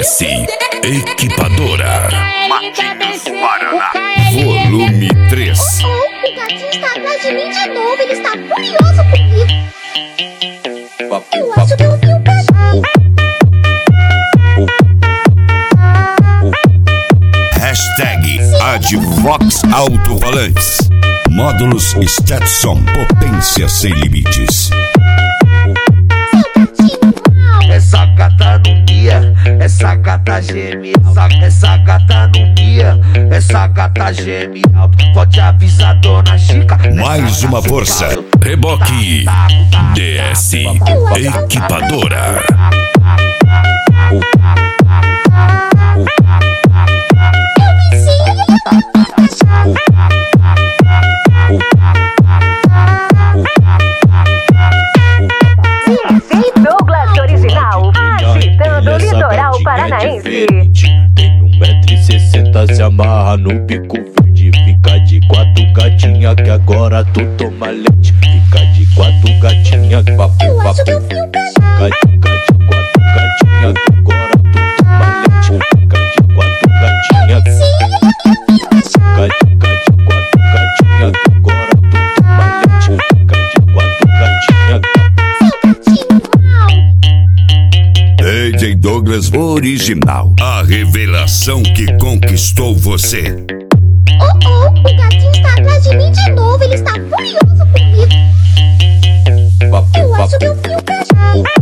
DS Equipadora Matinhos Paraná Volume 3. O gatinho está atrás de mim de novo. Ele está furioso comigo. Eu acho que eu vi o gatinho. Hashtag Advox Autovolantes. Módulos Stetson, potência sem limites. Essa gata não mia, essa gata geme, essa gata não mia, essa gata geme alto. Pode avisar dona Chica. Mais uma força. Reboque DS Equipadora. Douglas original, agitando o litoral paranaense. Tem 1,60 m, se amarra no bico verde. Fica de quatro gatinha que agora tu toma leite. Fica de quatro gatinha, papo, papo. Fica de quatro gatinha que agora tu toma leite. Fica de quatro gatinha. Fica de quatro gatinha que agora tu toma leite. Fica de quatro gatinha. DJ Douglas original. A revelação que conquistou você. O gatinho está atrás de mim de novo. Ele está furioso comigo. Eu acho que eu vi o gatinho.